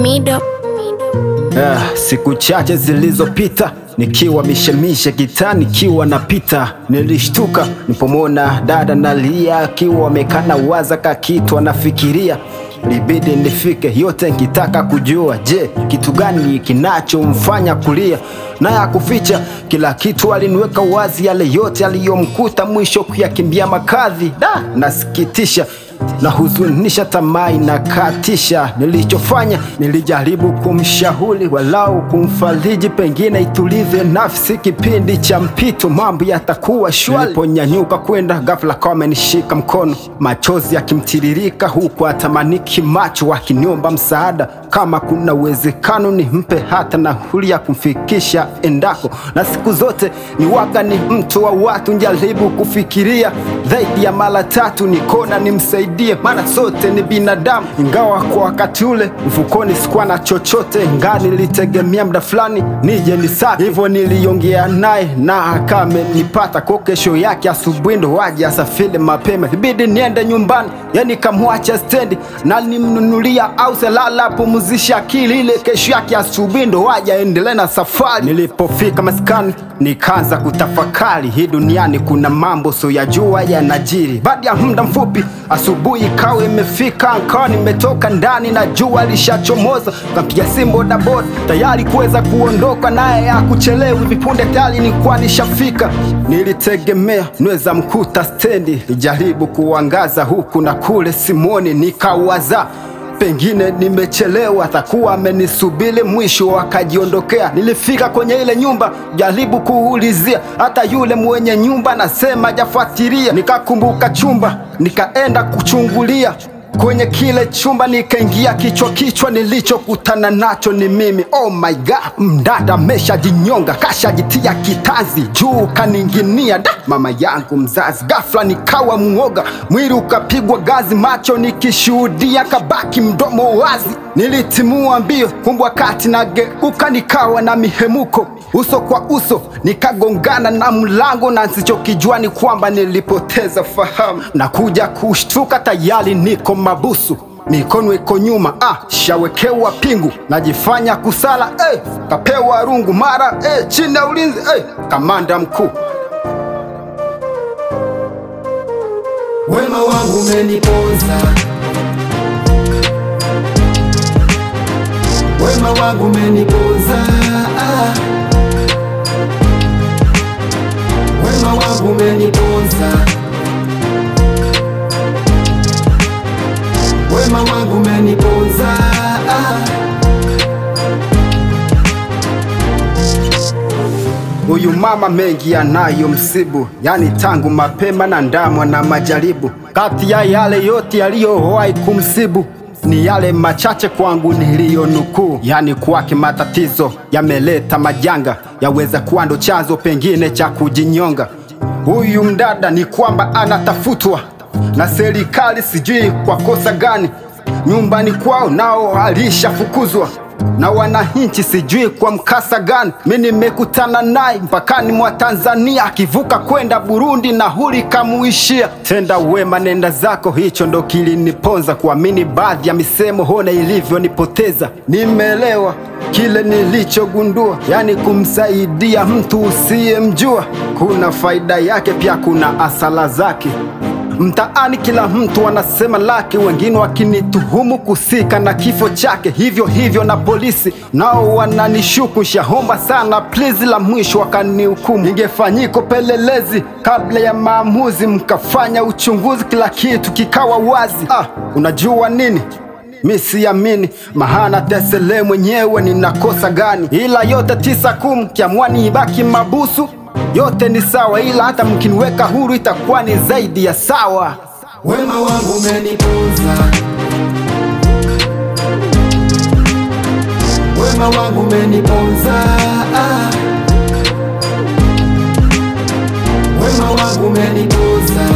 Mido. Siku chache zilizopita nikiwa mishemishe gitaa nikiwa napita, nilishtuka nipomona dada nalia akiwa amekana waza kakitu anafikiria. Libidi nifike yote nikitaka kujua, je, kitu gani kinachomfanya kulia? Na ya kuficha kila kitu aliniweka wazi, yale yote aliyomkuta mwisho kuyakimbia makadhi. Nasikitisha na huzunisha, tamaa inakatisha. Nilichofanya nilijaribu kumshauri, walau kumfariji, pengine itulize nafsi kipindi cha mpito, mambo yatakuwa shwari. Niliponyanyuka kwenda, ghafla kama amenishika mkono, machozi yakimtiririka huku atamaniki macho, akiniomba msaada kama kuna uwezekano nimpe hata nauli ya kumfikisha endako. Na siku zote ni waga ni mtu wa watu, njaribu kufikiria zaidi ya mara tatu nikona nimsaidie, maana sote ni binadamu. Ingawa kwa wakati ule mfukoni sikuwa na chochote, ngani nilitegemea muda fulani nije nisake. Hivyo niliongea naye na akamenipata, kwa kesho yake asubuhi ndo waje asafiri mapema. Ibidi niende nyumbani, yani kamwacha stendi na nimnunulia au selala pumzisha akili, ile kesho yake asubuhi ndo waje aendelee na safari. Nilipofika maskani nikaanza kutafakari, hii duniani kuna mambo so yajua yanajiri. Baada ya muda mfupi asubuhi ikawa imefika, nikawa nimetoka ndani na jua lishachomoza. Kampiga simu bodaboda tayari kuweza kuondoka, naye ya kuchelewa vipunde tayari nilikuwa nishafika. Nilitegemea niweza mkuta stendi, nijaribu kuangaza huku na kule simoni, nikawaza pengine nimechelewa, atakuwa amenisubiri mwisho akajiondokea. Nilifika kwenye ile nyumba, jaribu kuulizia, hata yule mwenye nyumba nasema hajafuatilia. Nikakumbuka chumba, nikaenda kuchungulia kwenye kile chumba, nikaingia kichwa nilichokutana nacho ni mimi. Oh my god, mdada amesha jinyonga, kasha jitia kitanzi juu kaninginia. Mama yangu mzazi, ghafla nikawa muoga, mwili ukapigwa gazi, macho nikishuhudia kabaki mdomo wazi. Nilitimua mbio, kumbe wakati nageuka nikawa na mihemuko, uso kwa uso nikagongana na mlango, na nsichokijua ni kwamba nilipoteza fahamu. Na kuja kushtuka tayari niko mabusu, mikono iko nyuma, shawekewa pingu, najifanya kusala, kapewa rungu mara, chini ya ulinzi, kamanda mkuu. Wema wangu umeniponza, wema wangu umeniponza, wema wangu umeniponza, wema wangu umeniponza. Huyu mama mengi yanayo msibu, yani tangu mapema na ndamwa na majaribu. Kati ya yale yote yaliyowahi kumsibu ni yale machache kwangu niliyonukuu, yani kwake matatizo yameleta majanga, yaweza kuwa ndo chanzo pengine cha kujinyonga. Huyu mdada ni kwamba anatafutwa na serikali, sijui kwa kosa gani. Nyumbani kwao nao alishafukuzwa na wananchi, sijui kwa mkasa gani. Mimi nimekutana naye mpakani mwa Tanzania, akivuka kwenda Burundi na huli kamuishia. Tenda wema nenda zako, hicho ndo kiliniponza, kuamini baadhi ya misemo hona ilivyonipoteza. Nimeelewa kile nilichogundua, yani kumsaidia mtu usiyemjua kuna faida yake, pia kuna asala zake. Mtaani kila mtu anasema lake, wengine wakinituhumu kusika na kifo chake. Hivyo na polisi nao wananishuku, shahomba sana please, la mwisho wakanihukumu. Ningefanyiko pelelezi kabla ya maamuzi, mkafanya uchunguzi, kila kitu kikawa wazi. Unajua nini? Mi siamini, mahana tesele mwenyewe ninakosa gani? Ila yote 9-10 kiamwani ibaki mabusu, yote ni sawa, ila hata mkiniweka huru itakuwa ni zaidi ya sawa. Wema wangu umeniponza, wema wangu umeniponza, wema wangu umeniponza,